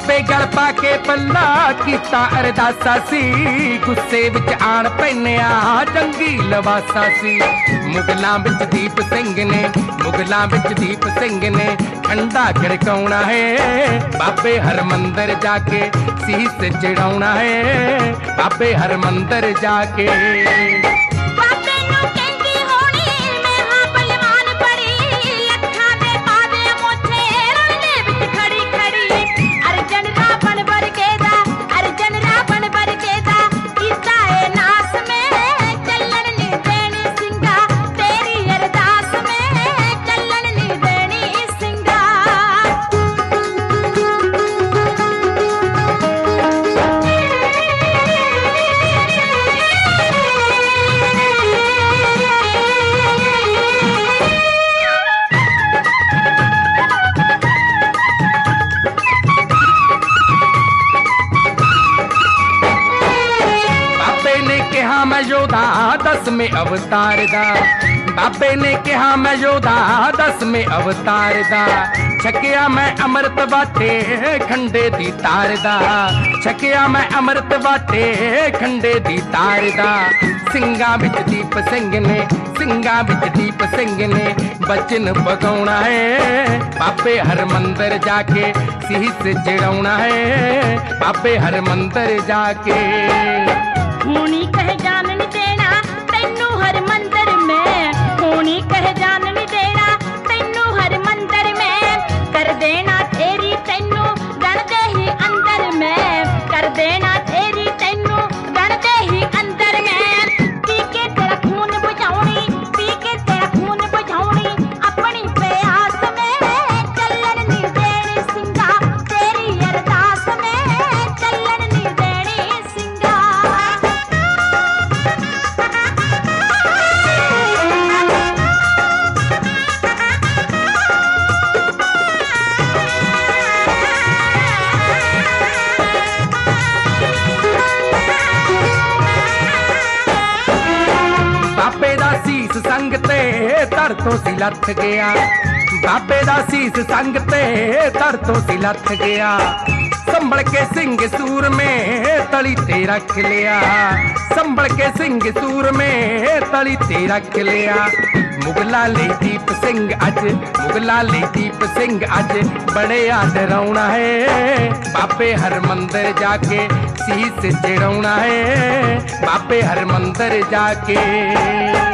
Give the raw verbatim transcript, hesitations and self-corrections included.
बाबे गल पा के पल्ला कीता अरदासा सी, गुस्से विच आण पैनिया जंगी लवासा सी। मुगलां विच दीप सिंह ने, मुगलां विच दीप सिंह ने ठंडा खड़काउणा है, बाबे हरमंदर जाके सीस चढ़ाउणा है, बाबे हरमंदर जाके। मैं योधा दसवें अवतार दा, बाबे ने कहा मैं योधा दसवें अवतार दा, छकिया मैं अमृत वाटे खंडे दी तार दा, छकिया मैं अमृत वाटे खंडे दी तार दा। सिंगा विच दीप सिंह ने, सिंगा विच दीप सिंह ने बचन पगाउणा है, बाबे हरमंदर जाके सीस चढ़ाउणा है, बाबे हरमंदर जाके। होनी कह जान नहीं देना तैनू हर मंदिर में, होनी कह जान नहीं देना तैनू हर मंदिर में, कर देना तेरी तैनू गण दे ही अंदर में, कर देना तेरी तैनू गण दे ही अंदर में। पी के तेरा खून बुझाउणी, पी के तेरा खून बुझाउणी अपनी प्यास में, चलन नहीं देनी सिंगा तेरी अरदास में, चलन नहीं देनी सिंगा। बाबे दा सीस संग ते धर तो सी लथ गया, बाबे दा सीस संग ते धर तो सी लथ गया, संभल के सिंह सूर में तली ते रख लिया, संभल के सिंह सूर में तली ते रख लिया। मुगला ले दीप सिंह अज, मुगला ले दीप सिंह अज बड़े डराउणा है, बाबे हरमंदर जाके सीस चढ़ाउणा है, बाबे हरमंदर जाके।